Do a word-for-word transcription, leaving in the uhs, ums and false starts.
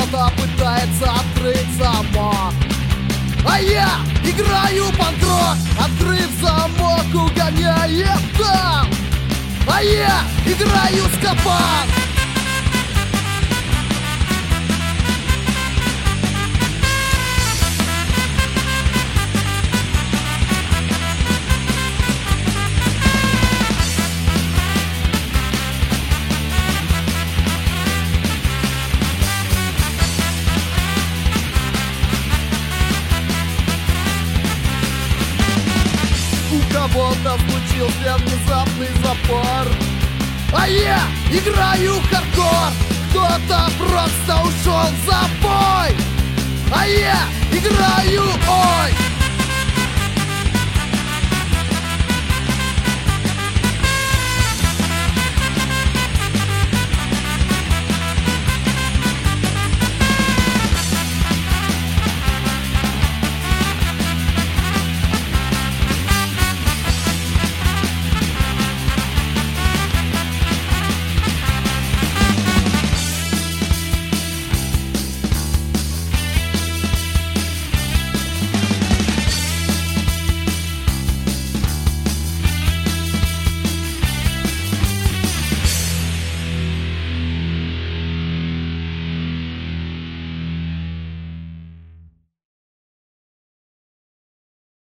кто-то пытается открыть замок. А я играю панк-рок, открыв замок, угоняет там. А я играю скапан. У кого-то случился внезапный запор, а я играю хардкор. Кто-то просто ушел в запой, а я играю ой.